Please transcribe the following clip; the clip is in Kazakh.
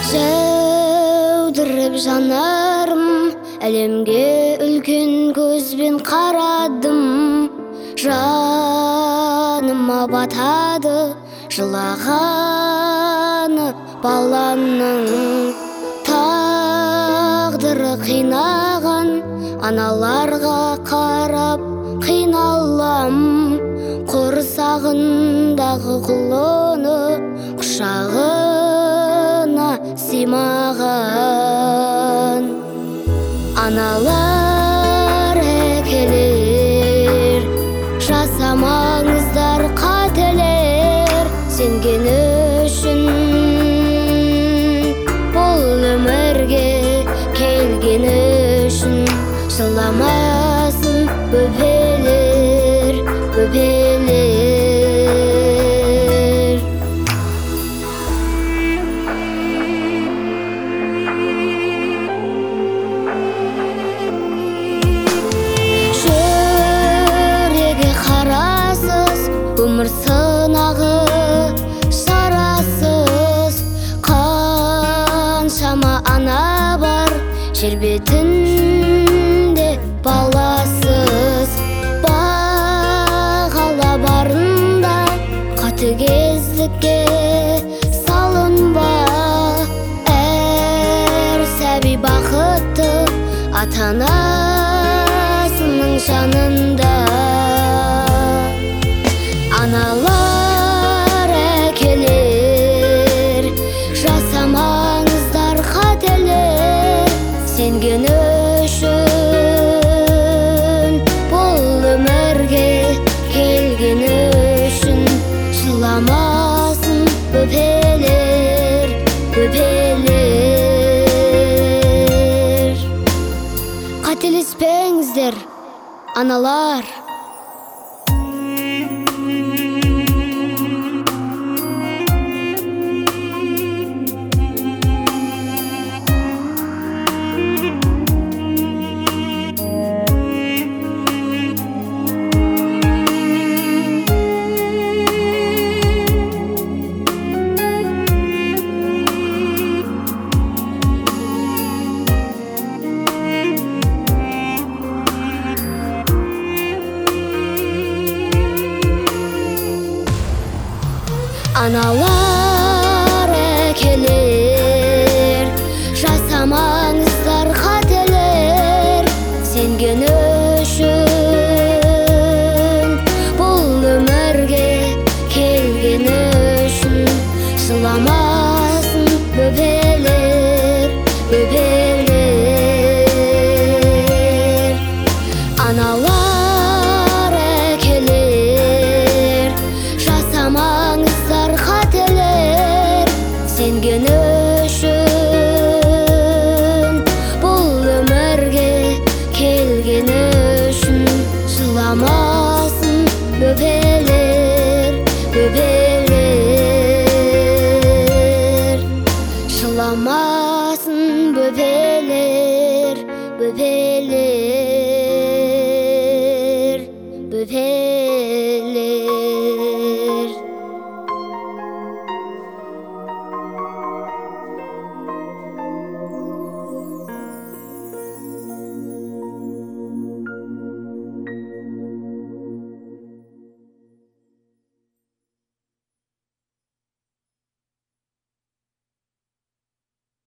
Жәудіріп жанарым, әлемге үлкен көзбен қарадым. Жаныма батады жылағаны баланың. Тағдыры қинаған аналарға қарап қиналам. Құрсағындағы құлыны құшағына сыймаған. Аналар әкелер, жасамаңыздар қателер. Сенген үшін, бұл өмірге келген үшін. Жыламасын бөпелер, бөпелер. Жүрегі қарасыз, өмір сынағы шарасыз. Қаншама ана бар жер бетінде баласыз. Бағала барында қатыгездікке салынба. Әр сәби бақытты ата-анасының жанында. Аналар әкелер, жасамаңыздар қателер. Сенген үшін, бұл өмірге келген үшін. Жыламасын бөпелер, бөпелер. Қателеспеңіздер, аналар. Аналар әкелер, жасамаңыздар қателер. Сенген үшін, бұл өмірге келген үшін. Жыламасын бөпелер, бөпелер. Аналар әкелер, жасамаңыздар қателер. Сенген үшін, бұл өмірге келген үшін. Жыламасын бөпелер, бөпелер. Жыламасын бөпелер, бөпелер.